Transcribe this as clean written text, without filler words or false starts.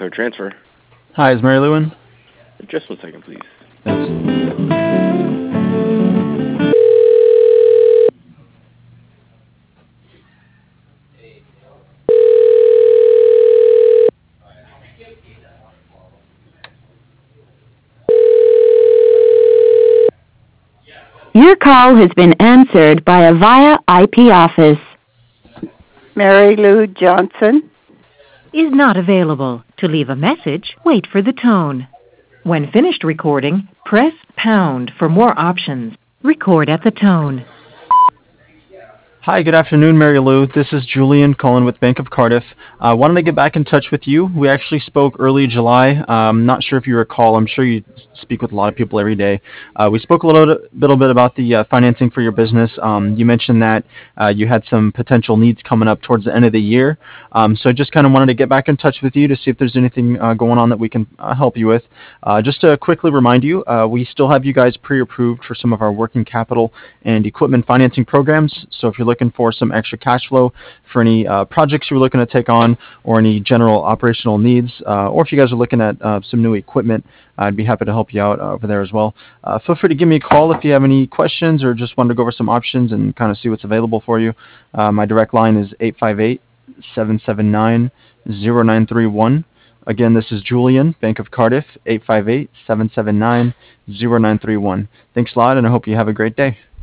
card transfer. Hi, is Mary Lou in? Just 1 second, please. Thanks. Your call has been answered by a VIA IP office. Mary Lou Johnson Is not available. To leave a message, wait for the tone. When finished recording, press pound for more options. Record at the tone. Hi, good afternoon, Mary Lou. This is Julian calling with Bank of Cardiff. Wanted to get back in touch with you. We actually spoke early July. Not sure if you recall. I'm sure you speak with a lot of people every day. We spoke a little bit about the financing for your business. You mentioned that you had some potential needs coming up towards the end of the year. So I just kind of wanted to get back in touch with you to see if there's anything going on that we can help you with. Just to quickly remind you, we still have you guys pre-approved for some of our working capital and equipment financing programs. So if you're looking for some extra cash flow for any projects you're looking to take on or any general operational needs, or if you guys are looking at some new equipment, I'd be happy to help you out over there as well. Feel free to give me a call if you have any questions or just wanted to go over some options and kind of see what's available for you. My direct line is 858-779-0931. Again, this is Julian, Bank of Cardiff, 858-779-0931. Thanks a lot, and I hope you have a great day.